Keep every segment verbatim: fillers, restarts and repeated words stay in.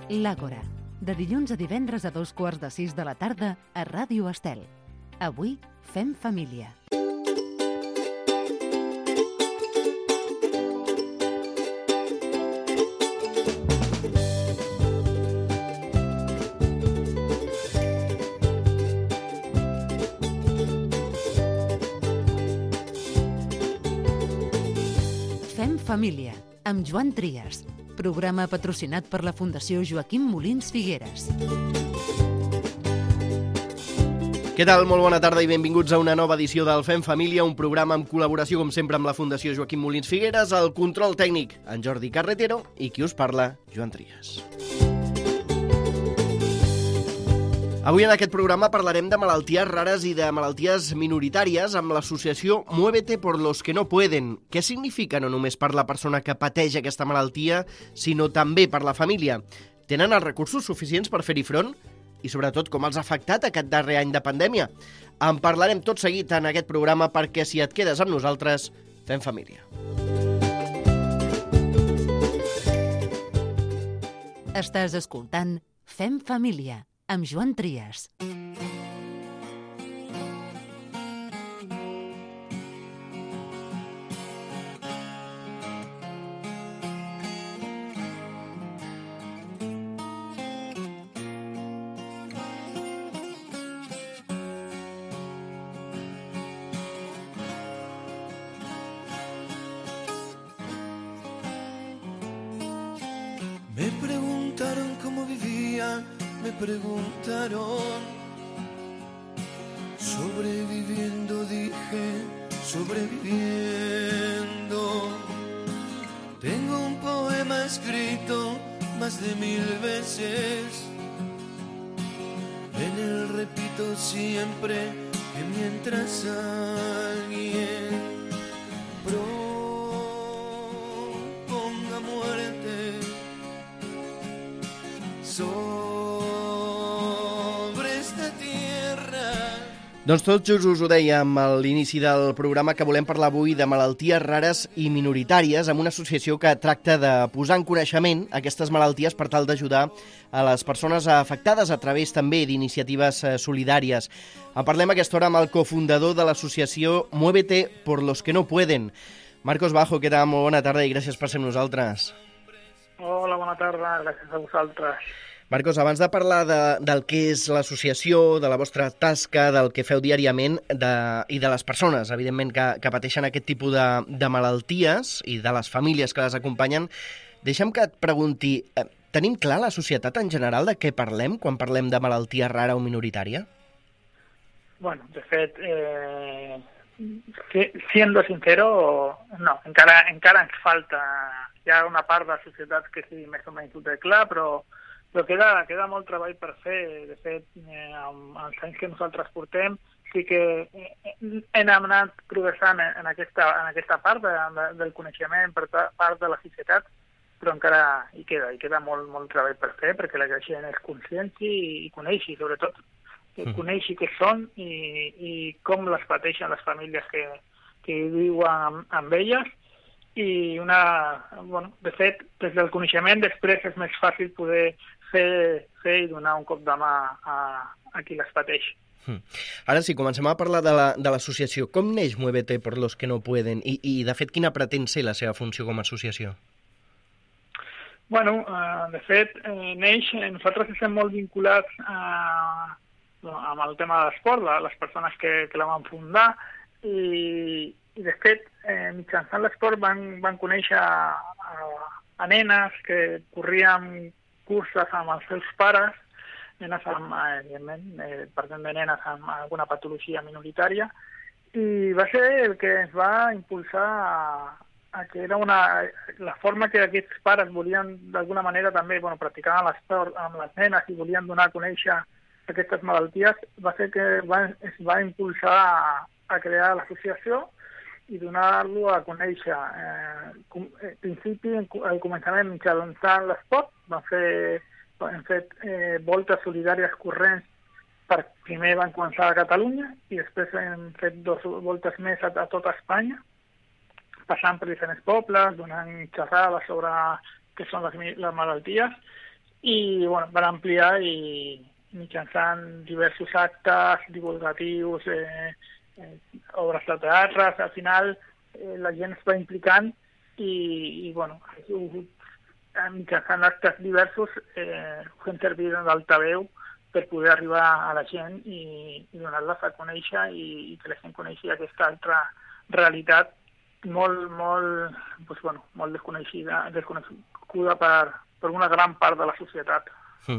L'Àgora, de dilluns a divendres a dos quarts de sis de la tarda a Ràdio Estel. Avui fem família. Fem família, amb Joan Trias. Programa patrocinat per la Fundació Joaquim Molins Figueres. Què tal? Molt bona tarda i benvinguts a una nova edició del Fem Família, un programa amb col·laboració, com sempre, amb la Fundació Joaquim Molins Figueres, el control tècnic, en Jordi Carretero, i qui us parla, Joan Trias. Avui en aquest programa parlarem de malalties rares i de malalties minoritàries amb l'associació Muévete por los que no pueden. Què significa no només per la persona que pateix aquesta malaltia, sinó també per la família? Tenen els recursos suficients per fer-hi front? I sobretot, com els ha afectat aquest darrer any de pandèmia? En parlarem tot seguit en aquest programa perquè si et quedes amb nosaltres, fem família. Estàs escoltant Fem Família, amb Joan Trias. Me preguntaron cómo vivía. Me preguntaron, sobreviviendo, dije, sobreviviendo. Tengo un poema escrito más de mil veces. En él repito siempre que mientras alguien proponga muerte, soy Doncs tot just us ho dèiem a l'inici del programa que volem parlar avui de malalties rares i minoritàries amb una associació que tracta de posar en coneixement aquestes malalties per tal d'ajudar a les persones afectades a través també d'iniciatives solidàries. En parlem a aquesta hora amb el cofundador de l'associació Muévete por los que no pueden. Marcos Bajo, què tal? Molt bona tarda i gràcies per ser amb nosaltres. Hola, bona tarda, gràcies a vosaltres. Marcos, abans de parlar de, del que és l'associació, de la vostra tasca, del que feu diàriament de, i de les persones, evidentment, que, que pateixen aquest tipus de, de malalties i de les famílies que les acompanyen, deixa'm que et pregunti, eh, tenim clar la societat en general de què parlem quan parlem de malaltia rara o minoritària? Bueno, de fet, eh, siendo sincero, no, encara, encara ens falta, hi ha una part de la societat que sí, més o menys ho té clar, però Però queda, queda molt treball per fer. De fet, eh, amb els anys que nosaltres portem, sí que hem anat progressant en aquesta, en aquesta part de, de, del coneixement per part de la societat, però encara hi queda, hi queda molt, molt treball per fer, perquè la gent és conscient i, i coneixi, sobretot, que coneixi què són i, i com les pateixen les famílies que, que viuen amb, amb elles. I una, bueno, de fet, des del coneixement després és més fàcil poder fer, fer i donar un cop de mà a, a qui les pateix. Hmm. Ara sí, comencem a parlar de la, de l'associació. Com neix Muévete por los que no pueden? I, i de fet, quina pretén ser la seva funció com a associació? Bueno, uh, de fet, eh, neix, nosaltres estem molt vinculats a, amb el tema de l'esport, les persones que, que la van fundar, i, i de fet, eh, mitjançant l'esport van, van conèixer a, a, a nenes que corrien curses amb els seus pares, nenes amb, evidentment, eh, parlem de nenes amb alguna patologia minoritària, i va ser el que ens va impulsar a, a que era una, la forma que aquests pares volien d'alguna manera també, bueno, practicaven l'esport amb les nenes i volien donar a conèixer aquestes malalties, va ser que va, es va impulsar a, a crear l'associació i donar-lo a conèixer. Eh, en principi, al començament, mitjançant l'esport, van fer, hem fet eh, voltes solidàries corrents, per primer van començar a Catalunya i després hem fet dues voltes més a, a tota Espanya, passant per diferents pobles, donant xerrades sobre què són les, les malalties, i bueno, van ampliar i mitjançant diversos actes divulgatius, eh, eh, obres de teatre, al final eh, la gent es va implicant i, i bueno, mitjançant actes diversos eh, fent servir d'altaveu per poder arribar a la gent i, i donar-les a conèixer i, i que la gent coneixi aquesta altra realitat molt, molt, doncs, bueno, molt desconeixida, desconeguda per, per una gran part de la societat.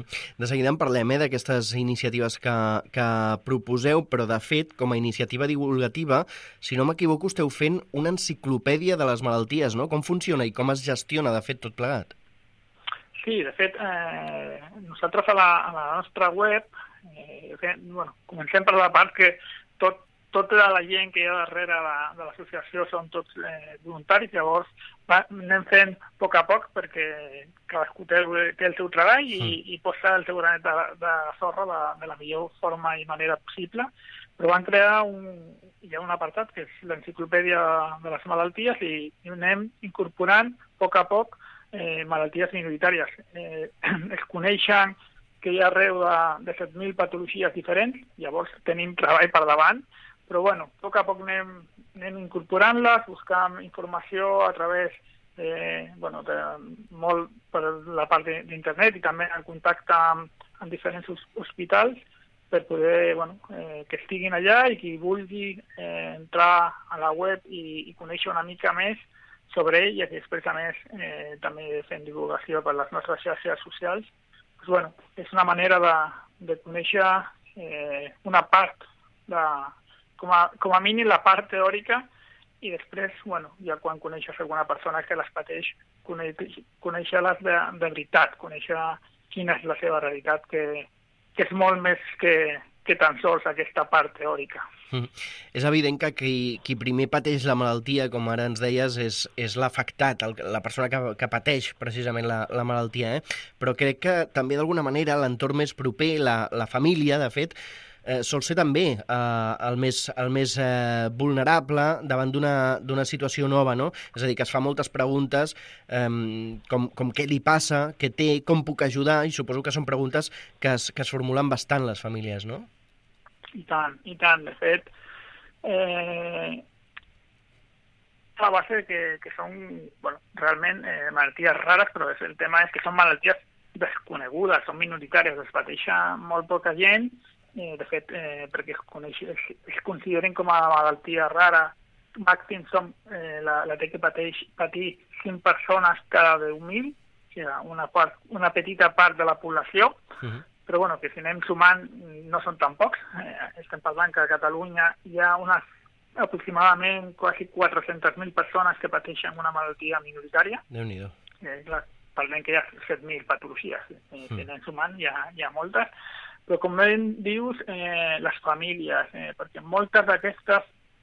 De seguida en parlem eh, d'aquestes iniciatives que, que proposeu, però de fet, com a iniciativa divulgativa, si no m'equivoco, esteu fent una enciclopèdia de les malalties, no? Com funciona i com es gestiona, de fet, tot plegat? Sí, de fet, eh, nosaltres a la, a la nostra web, eh, fem, bueno, comencem per la part que tot, tota la gent que hi ha darrere de, de l'associació són tots eh, voluntaris, llavors va, anem fent a poc a poc perquè cadascú té, té el seu treball i, mm. i posa el seu granet de, de sorra de, de la millor forma i manera possible, però van crear un, hi ha un apartat que és l'enciclopèdia de les malalties i, i anem incorporant a poc a poc eh, malalties minoritàries. Eh, es coneixen que hi ha arreu de, de set mil patologies diferents, llavors tenim treball per davant, però bueno, a poc a poc anem, anem incorporant-les, buscant informació a través eh, bueno, de, molt per la part d'internet i també en contacte amb, amb diferents hospitals per poder, bueno, eh, que estiguin allà i qui vulgui eh, entrar a la web i, i conèixer una mica més sobre ell i després a més eh, també fent divulgació per les nostres xarxes socials. Pues, bueno, és una manera de, de conèixer eh, una part de Com a, com a mínim la part teòrica i després, bueno, ja quan coneixes alguna persona que les pateix, conèixer-les de, de veritat, conèixer quina és la seva realitat, que, que és molt més que, que tan sols aquesta part teòrica. Mm. És evident que qui, qui primer pateix la malaltia, com ara ens deies, és, és l'afectat, el, la persona que, que pateix precisament la, la malaltia, eh? Però crec que també d'alguna manera l'entorn més proper, la, la família, de fet, Eh, sol ser també eh, el més, el més eh, vulnerable davant d'una situació nova, no? És a dir, que es fa moltes preguntes eh, com, com què li passa, què té, com puc ajudar, i suposo que són preguntes que es, que es formulen bastant les famílies, no? I tant, i tant. De fet, eh, a base que, que són bueno, realment eh, malalties rares, però el tema és que són malalties desconegudes, són minoritàries, es pateixen molt poca gent. Eh, de fet, eh, perquè es, coneix, es, es consideren com a malaltia rara, màxim som, eh, la, la té que pateix, patir cinc persones cada deu mil, o sigui, una, part, una petita part de la població, uh-huh. Però bueno, que si anem sumant no són tan pocs. Eh, estem parlant que a Catalunya hi ha unes aproximadament quasi quatre-centes mil persones que pateixen una malaltia minoritària. Déu-n'hi-do. Eh, clar, parlem que hi ha set mil patologies, eh, si anem sumant hi ha, hi ha moltes. Però com ben dius, eh, les famílies, eh, perquè moltes d'aquestes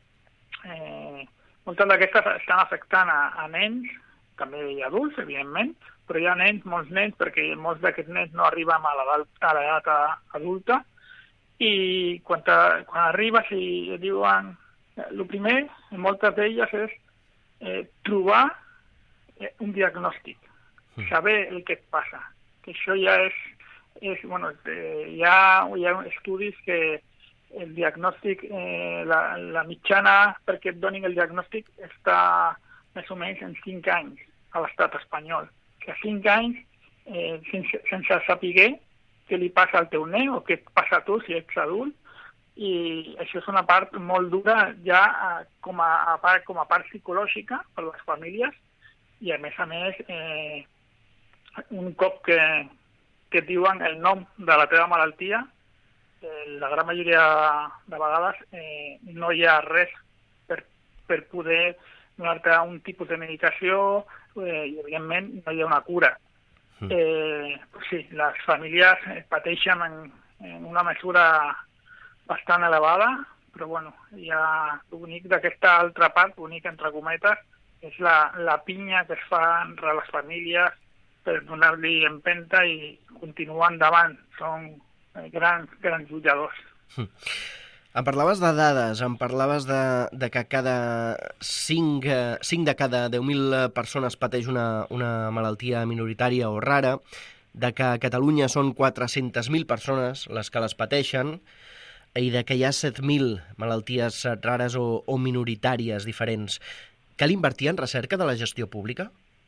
eh, moltes d'aquestes estan afectant a, a nens, també hi ha adults, evidentment, però hi ha nens, molts nens, perquè molts d'aquests nens no arriben a l'edat adulta, i quan, te, quan arribes i diuen, eh, el primer, en moltes d'elles, és eh, trobar eh, un diagnòstic, mm. saber el que et passa, que això ja és És, bueno, eh, hi, ha, hi ha estudis que el diagnòstic, eh, la, la mitjana perquè et donin el diagnòstic està més o menys en cinc anys a l'estat espanyol. Que a cinc anys, eh, sense, sense saber què li passa al teu nen o què et passa a tu si ets adult, i això és una part molt dura ja eh, com, a, a part, com a part psicològica per les famílies, i a més a més eh, un cop que que et diuen el nom de la teva malaltia, eh, la gran majoria de vegades eh, no hi ha res per, per poder donar-te un tipus de medicació eh, i, evidentment, no hi ha una cura. Mm. Eh, sí, les famílies pateixen en, en una mesura bastant elevada, però bueno, hi ha l'únic d'aquesta altra part, l'únic entre cometes, és la, la pinya que es fa entre les famílies per donar-li empenta i continuar endavant. Són grans, grans lluitadors. Hm. Em parlaves de dades, em parlaves de, de que cada cinc, cinc de cada deu mil persones pateix una, una malaltia minoritària o rara. de que a Catalunya són quatre-centes mil persones les que les pateixen i de que hi ha set mil malalties rares o, o minoritàries diferents. Cal invertir en recerca de la gestió pública?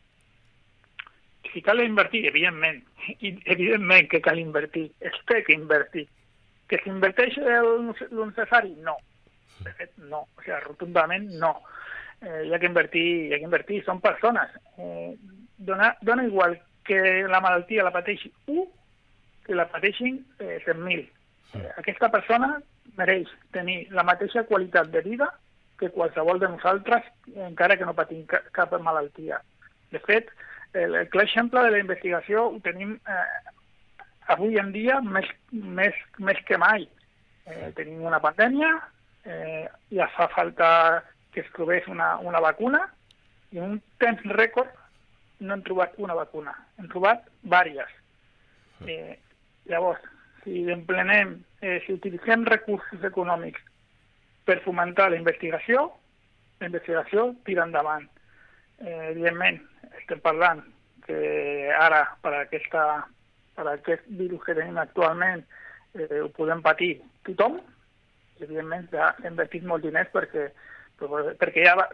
Si cal invertir, evidentment, evidentment que cal invertir, es té que invertir. Que s'inverteix el necessari? No. De fet, no. O sigui, rotundament no. Eh, hi ha que invertir, hi ha que invertir, són persones. Eh, dona, dona igual que la malaltia la pateixi un, que la pateixin eh, cent mil. Eh, aquesta persona mereix tenir la mateixa qualitat de vida que qualsevol de nosaltres, encara que no patim cap malaltia. De fet, el, el clar exemple de la investigació ho tenim eh, avui en dia més, més, més que mai. Eh, tenim una pandèmia, eh, ja fa falta que es trobés una, una vacuna, i en un temps rècord no hem trobat una vacuna, hem trobat diverses. Eh, llavors, si emplenem, eh, si utilitzem recursos econòmics per fomentar la investigació, la investigació tira endavant. Eh, evidentment, estem parlant que ara, per, aquesta, per aquest virus que tenim actualment, eh, ho podem patir tothom. Evidentment, ja hem invertit molts diners perquè, perquè ja, va,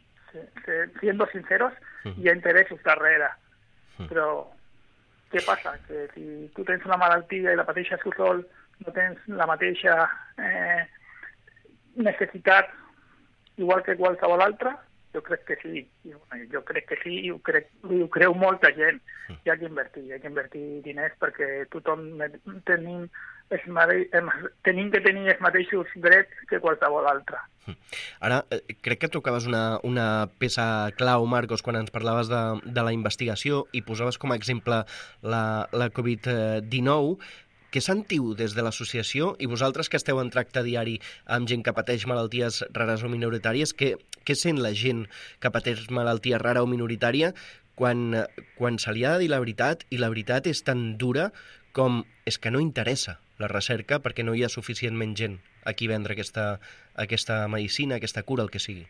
siendo sinceros, hi ha interessos darrere. Però què passa? Que si tu tens una malaltia i la pateixes tu sol, no tens la mateixa eh, necessitat igual que qualsevol altra? Jo crec que sí. Jo crec que sí i ho, crec, ho creu molta gent. Hi ha que invertir, hi ha que invertir diners perquè tothom tenim, els mate... tenim que tenir els mateixos drets que qualsevol altre. Ara, crec que tocaves una, una peça clau, Marcos, quan ens parlaves de, de la investigació i posaves com a exemple la, la covid dinou. Què sentiu des de l'associació i vosaltres que esteu en tracte diari amb gent que pateix malalties rares o minoritàries, què, què sent la gent que pateix malaltia rara o minoritària quan, quan se li ha de dir la veritat i la veritat és tan dura com és que no interessa la recerca perquè no hi ha suficientment gent a qui vendre aquesta, aquesta medicina, aquesta cura, el que sigui?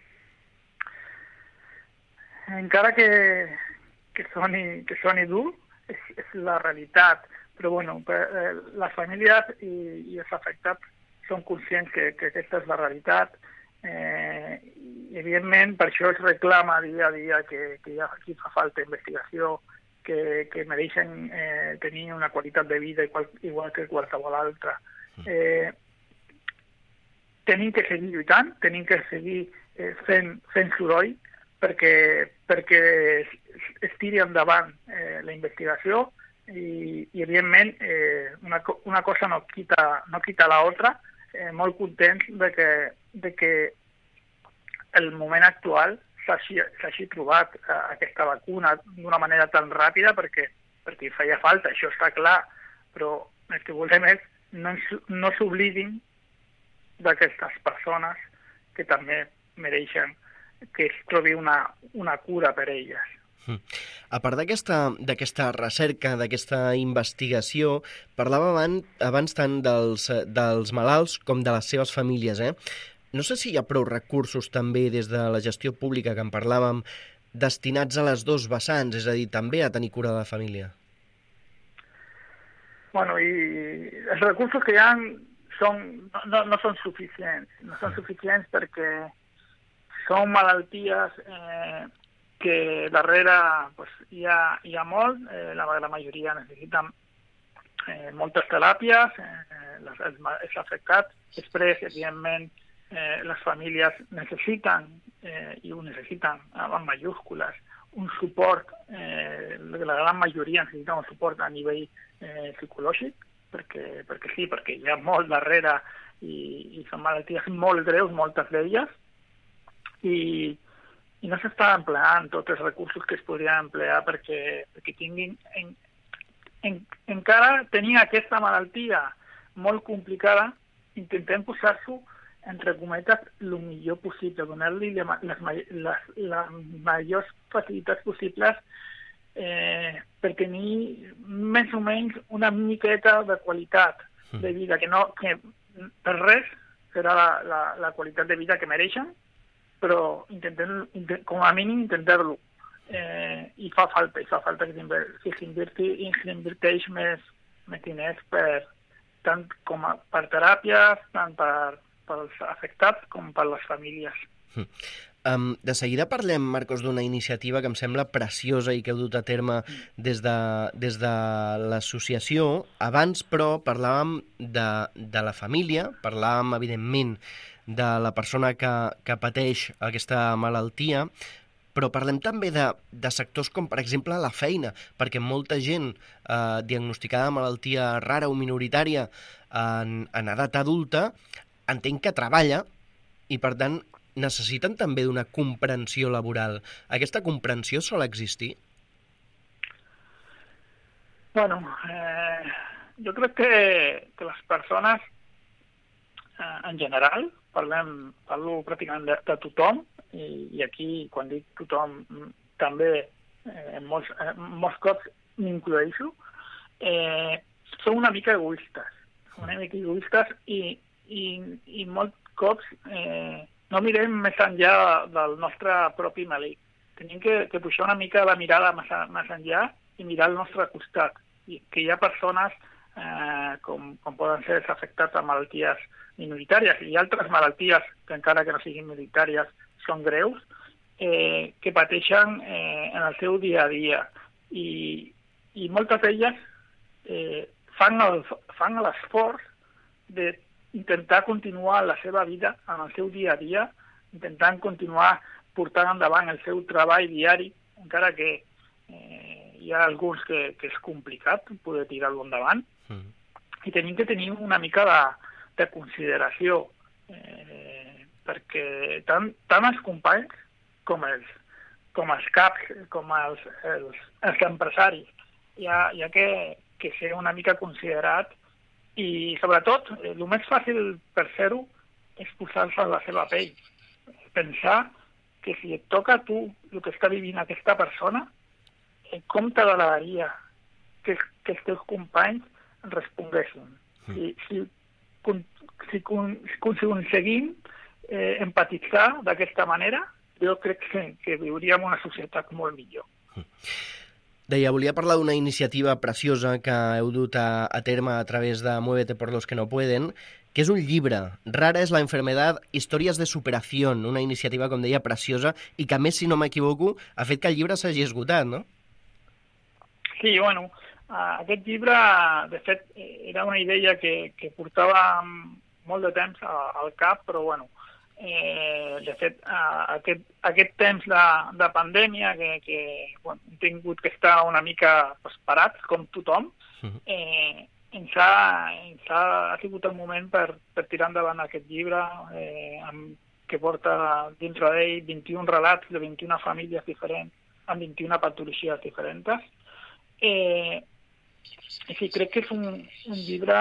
Encara que, que, soni, que soni dur, és, és la realitat. Però bueno, eh, les famílies i, i els afectats són conscients que, que aquesta és la realitat. Eh, i evidentment, per això es reclama dia a dia que, que ja aquí fa falta investigació, que, que mereixen eh, tenir una qualitat de vida igual, igual que qualsevol altra. Eh, tenim que seguir lluitant, tenim que seguir eh, fent, fent soroll perquè, perquè es, es tiri endavant eh, la investigació. I, i evidentment eh, una, una cosa no quita, no quita l'altra. Eh, molt contents de que, de que el moment actual s'hagi trobat eh, aquesta vacuna d'una manera tan ràpida perquè, perquè feia falta, això està clar, però el que volem és no, no s'oblidin d'aquestes persones que també mereixen que es trobi una, una cura per elles. A part d'aquesta d'aquesta recerca, d'aquesta investigació, parlàvem abans, abans tant dels, dels malalts com de les seves famílies. Eh? No sé si hi ha prou recursos també des de la gestió pública que en parlàvem destinats a les dos vessants, és a dir, també a tenir cura de la família. Bueno, i els recursos que hi ha són, no, no són suficients. No són suficients perquè són malalties eh, que darrere pues, hi, ha, hi ha molt, eh, la, la majoria necessiten eh, moltes teràpies, eh, les, els, els afectats, després, evidentment, eh, les famílies necessiten, eh, i ho necessiten amb majúscules, un suport, eh, la gran majoria necessita un suport a nivell eh, psicològic, perquè, perquè sí, perquè hi ha molt darrere i, i són malalties molt greus, moltes d'elles, i i no s'està empleant tots els recursos que es podrien emplear perquè, perquè tinguin... En, en, encara tenir aquesta malaltia molt complicada, intentem posar-s'ho entre cometes el millor possible, donar-li les, les, les, les majors facilitats possibles eh, per tenir més o menys una miqueta de qualitat de vida, que, no, que per res serà la, la, la qualitat de vida que mereixen, però intentem, intent, com a mínim intentar-lo. eh, i fa falta, i fa falta que s'inverteix més, més diners per, tant com a, per teràpies, tant per, pels afectats com per les famílies. Mm. Um, de seguida parlem, Marcos, d'una iniciativa que em sembla preciosa i que heu dut a terme des de, des de l'associació. Abans, però, parlàvem de, de la família, parlàvem, evidentment, de la persona que, que pateix aquesta malaltia, però parlem també de, de sectors com, per exemple, la feina, perquè molta gent eh, diagnosticada de malaltia rara o minoritària en, en edat adulta entenc que treballa i, per tant, necessiten també d'una comprensió laboral. Aquesta comprensió sol existir? Bueno, eh, jo crec que, que les persones, eh, en general, parlem, parlo pràcticament de, de tothom, i, i aquí, quan dic tothom, també eh, en, molts, en molts cops m'incloeixo, eh, són una mica egoistes, una mica egoistes i, i, i molts cops eh, no mirem més enllà del nostre propi melic. Tenim que, que pujar una mica la mirada més, més enllà i mirar al nostre costat. I que hi ha persones eh, com, com poden ser afectats a malalties minoritàries i altres malalties que encara que no siguin minoritàries són greus, eh, que pateixen eh, en el seu dia a dia. I, i moltes d'elles eh, fan el, fan l'esforç de intentar continuar la seva vida en el seu dia a dia, intentant continuar portant endavant el seu treball diari, encara que eh, hi ha alguns que, que és complicat poder tirar-lo endavant, mm. i tenim que tenir una mica de, de consideració, eh, perquè tant, tant els companys com els, com els caps, com els, els, els empresaris, hi ha, hi ha que, que ser una mica considerat. I, sobretot, el més fàcil per fer-ho és posar-se a la seva pell. Pensar que si et toca a tu el que està vivint aquesta persona, com t'agradaria que, que els teus companys responguessin. Si, si, si, si aconseguim eh, empatitzar d'aquesta manera, jo crec que, que viuríem una societat molt millor. Deia, volia parlar d'una iniciativa preciosa que heu dut a, a terme a través de Muévete por los que no pueden, que és un llibre, Rara es la enfermedad, historias de superación, una iniciativa, com deia, preciosa, i que, a més, si no m'equivoco, ha fet que el llibre s'hagi esgotat, no? Sí, bueno, aquest llibre, de fet, era una idea que, que portava molt de temps al cap, però, bueno, Eh, de fet, uh, aquest, aquest temps de, de pandèmia que, que bueno, hem tingut que estar una mica pues, parats, com tothom, eh, ens, ha, ens ha, ha sigut el moment per, per tirar endavant aquest llibre eh, amb, que porta dintre d'ell vint-i-un relats de vint-i-una famílies diferents amb vint-i-una patologies diferents. Eh, i sí, crec que és un, un llibre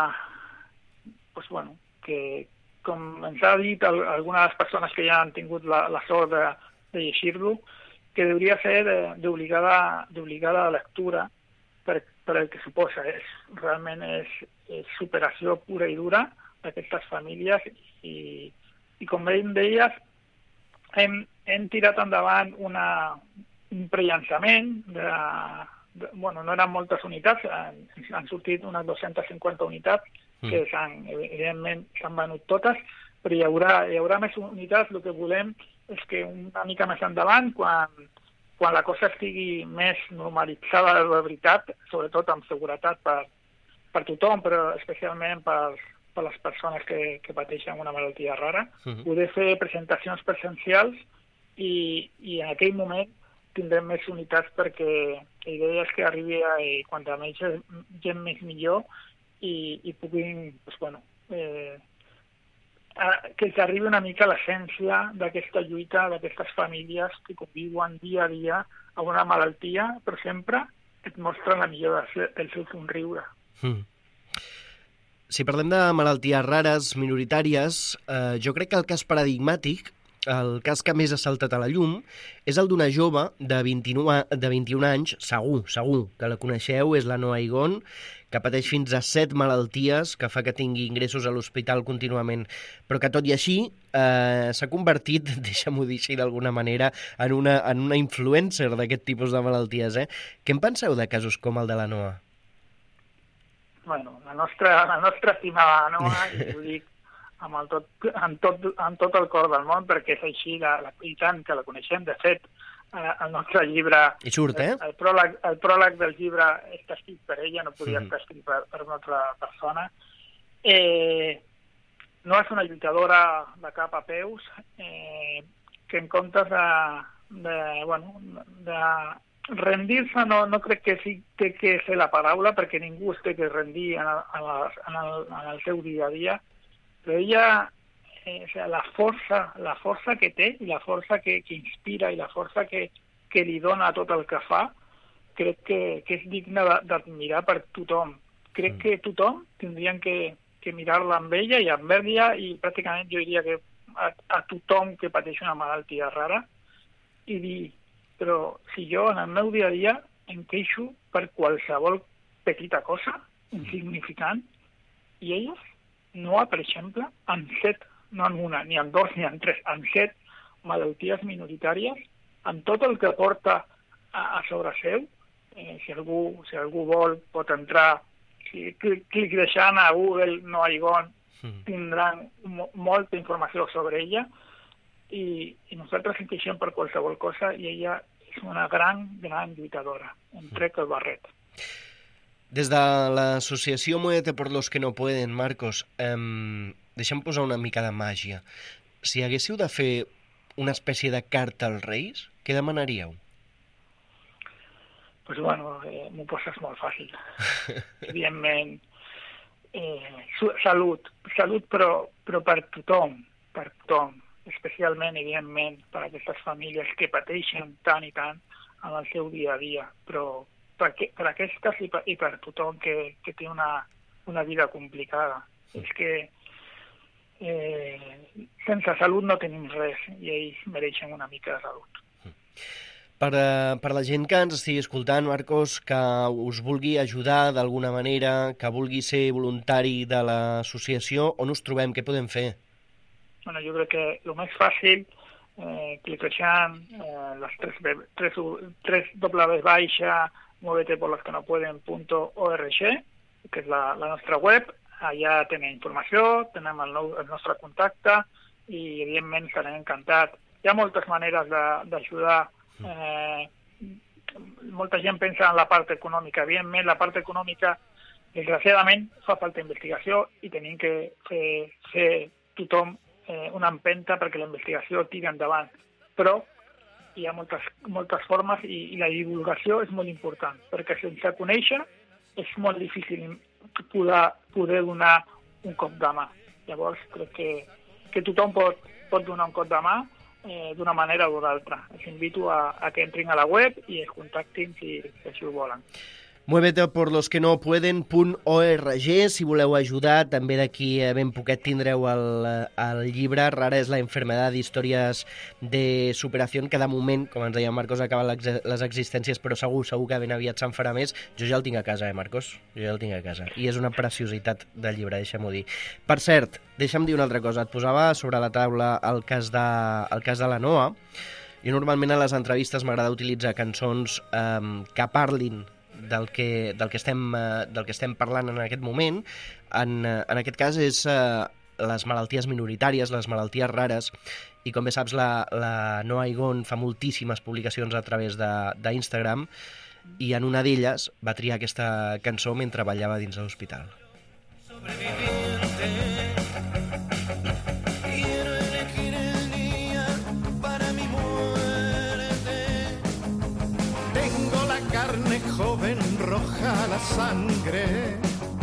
pues, bueno, que com ens ha dit alguna de les persones que ja han tingut la, la sort de, de llegir-lo, que hauria ser d'obligada lectura per, per el que suposa. És, realment és, és superació pura i dura d'aquestes famílies i, i com em deies, hem, hem tirat endavant una, un prellançament de, de, bueno, no eren moltes unitats, han, han sortit unes dues-centes cinquanta unitats, que s'han, evidentment s'han venut totes, però hi haurà, hi haurà més unitats. El que volem és que una mica més endavant, quan, quan la cosa estigui més normalitzada de veritat, sobretot amb seguretat per, per tothom, però especialment per, per les persones que, que pateixen una malaltia rara, uh-huh. poder fer presentacions presencials i, i en aquell moment tindrem més unitats perquè la idea és que arribi a quanta més gent més millor i, i puguin, pues, bueno, eh, a, que els arribi una mica l'essència d'aquesta lluita d'aquestes famílies que conviuen dia a dia a una malaltia, però sempre et mostren la millor del seu somriure. Mm. Si parlem de malalties rares, minoritàries, eh, jo crec que el cas paradigmàtic el cas que més ha saltat a la llum és el d'una jove de vint-i-un, de vint-i-un anys, segur, segur, que la coneixeu, és la Noa Igon, que pateix fins a set malalties, que fa que tingui ingressos a l'hospital contínuament, però que tot i així eh, s'ha convertit, deixa'm-ho dir així d'alguna manera, en una, en una influencer d'aquest tipus de malalties. Eh? Què en penseu de casos com el de la Noa? Bueno, la nostra, la nostra estimada Noa, i ho dic amb, el tot, amb, tot, amb tot el cor del món, perquè és així, la, la, i tant que la coneixem. De fet, el nostre llibre, I surt, eh? el, el, pròleg, el pròleg del llibre està escrit per ella, no podia mm. estar escrit per, per una altra persona. Eh, no és una lluitadora de cap a peus, eh, que en comptes de, de, bueno, de rendir-se, no, no crec que sí té que ser la paraula, perquè ningú es té que rendir en el, en el, en el, en el seu dia a dia, però ella... Eh, o sea, la força, la força que té i la força que, que inspira i la força que, que li dona a tot el que fa, crec que, que és digne d'admirar per tothom. Crec mm. que tothom tindrien que, que mirar-la amb ella i amb ella, i pràcticament jo diria que a, a tothom que pateix una malaltia rara, i dir, però si jo en el meu dia a dia em queixo per qualsevol petita cosa, insignificant, i elles, Noa, per exemple, amb set no en una, ni en dos, ni en tres, en set malalties minoritàries, amb tot el que porta a, a sobre seu. Eh, si, algú, si algú vol, pot entrar, si clic, clic deixant a Google Noa Igon, mm. tindran mo, molta informació sobre ella, i, i nosaltres ens queixem per qualsevol cosa, i ella és una gran, gran lluitadora. Em trec el barret. Des de l'associació Muévete por los que no pueden, Marcos, eh, deixa'm posar una mica de màgia. Si haguéssiu de fer una espècie de carta als Reis, què demanaríeu? Pues bueno, eh, m'ho poses molt fàcil. Evidentment, eh, salut, salut però, però per tothom, per tothom, especialment, evidentment, per aquestes famílies que pateixen tant i tant en el seu dia a dia, però per, per aquestes i per, i per tothom que, que té una, una vida complicada. Mm. És que Eh, sense salut no tenim res, i ells mereixen una mica de salut. Per, per la gent que ens estigui escoltant, Marcos, que us vulgui ajudar d'alguna manera, que vulgui ser voluntari de l'associació, on us trobem? Què podem fer? Bueno, jo crec que el més fàcil, eh, clicant eh, les tres, tres, tres doble baixa muévete por los que no pueden punto org, que és la, la nostra web. Allà tenim informació, tenem el, nou, el nostre contacte i, evidentment, serem encantats. Hi ha moltes maneres d'ajudar. Eh, molta gent pensa en la part econòmica. Evidentment, la part econòmica, desgraciadament, fa falta investigació i tenim que fer, fer tothom eh, una empenta perquè la investigació tiri endavant. Però hi ha moltes, moltes formes i, i la divulgació és molt important, perquè sense conèixer és molt difícil poder, poder donar un cop de mà. Llavors, crec que, que tothom pot, pot donar un cop de mà eh, d'una manera o d'altra. Els invito a, a que entrin a la web i es contactin si, si així ho volen. muévete por los que no pueden punt org, si voleu ajudar. També d'aquí ben poquet tindreu el, el llibre Rara és la enfermedad, històries de superació, que de moment, com ens deia Marcos, acaben les existències, però segur, segur que ben aviat se'n farà més. Jo ja el tinc a casa, eh, Marcos? Jo ja el tinc a casa. I és una preciositat de llibre, deixa'm-ho dir. Per cert, deixa'm dir una altra cosa. Et posava sobre la taula el cas de, el cas de la Noa. Jo normalment a les entrevistes m'agrada utilitzar cançons eh, que parlin del que, del que, estem, del que estem parlant en aquest moment. En, en aquest cas és eh, les malalties minoritàries, les malalties rares, i com bé saps la, la Noa Igon fa moltíssimes publicacions a través d'Instagram, i en una d'elles va triar aquesta cançó mentre ballava dins de l'hospital. Joven roja la sangre,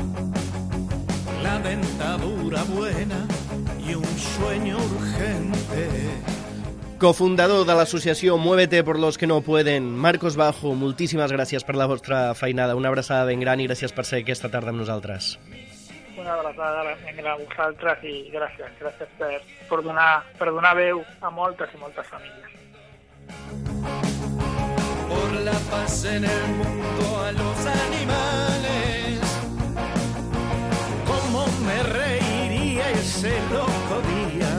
la dentadura buena y un sueño urgente. Cofundador de l'associació Muévete por los que no pueden, Marcos Bajo, moltíssimes gràcies per la vostra feinada. Una abraçada ben gran i gràcies per ser aquesta tarda amb nosaltres. una abraçada a vosaltres i gràcies, gràcies per, per, donar, per donar veu a moltes i moltes famílies. Por la paz en el mundo a los animales, cómo me reiría ese loco día,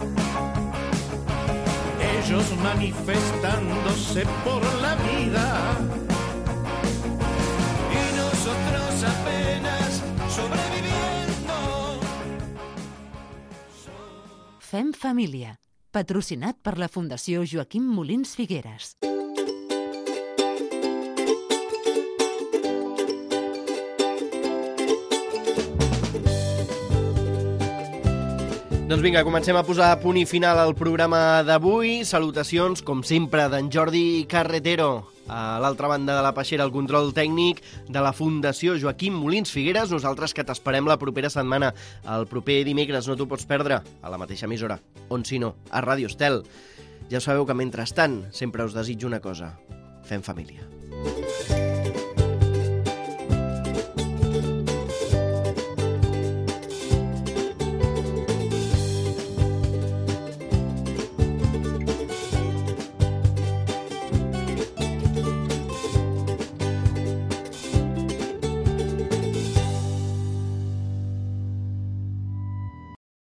ellos manifestándose por la vida y nosotros apenas sobreviviendo. Fem família, patrocinat per la Fundació Joaquim Molins Figueres. Doncs vinga, comencem a posar punt i final al programa d'avui. Salutacions, com sempre, d'en Jordi Carretero. A l'altra banda de la peixera, el control tècnic de la Fundació Joaquim Molins Figueres. Nosaltres que t'esperem la propera setmana, el proper dimecres, no t'ho pots perdre, a la mateixa emissora, on si no, a Ràdio Estel. Ja sabeu que, mentrestant, sempre us desitjo una cosa. Fem família.